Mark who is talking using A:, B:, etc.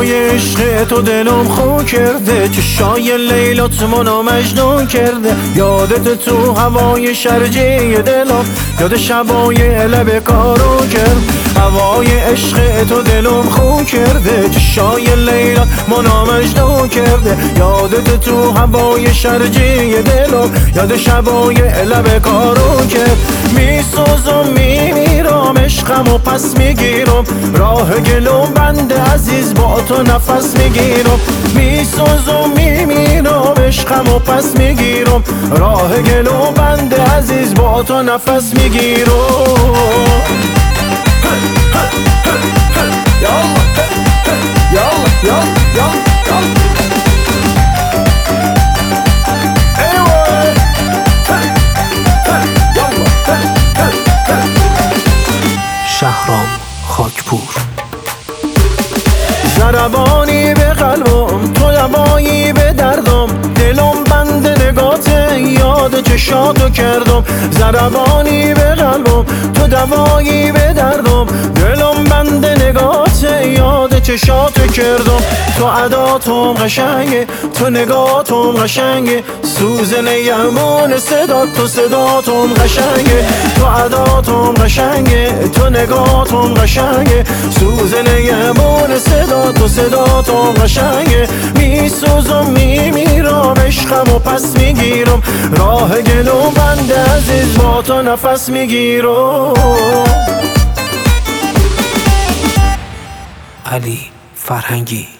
A: هوای عشق تو دلم خو کرده، چشای لیلات منو مجنون کرده. یادت تو هوای شرجی دلم، یاد شبای لب کارو کرد. هوای عشق تو دلم خو کرده، چشای لیلات منو مجنون کرده. یادت تو هوای شرجی دلم، یاد شبای لب کارو کرد. میسوزم میمیرم عشقمو پس میگیرم، راه گلوم بنده عزیز با تو نفس میگیرم. میسوزم میمیرم عشقمو پس میگیرم، راه گلوم بنده عزیز با تو نفس میگیرم.
B: شهرام خاکپور.
A: ضربانی به قلبم، تو دوایی به دردم، دلم بند نگاته یاد چشاتو کردم. ضربانی به قلبم، تو دوایی به دردم، دلم بند نگاته یاد چشاتو کردم. تو عداتم قشنگه، تو نگاتم قشنگه، سوزن یمون صداتم قشنگه. تو عداتم قشنگه، تو نگاتم قشنگه، سوزن یمون صداتم قشنگه. میسوزم میمیرم عشقمو پس میگیرم، راه گلو بنده عزیز با تو نفس میگیرم.
B: علی فرهنگی.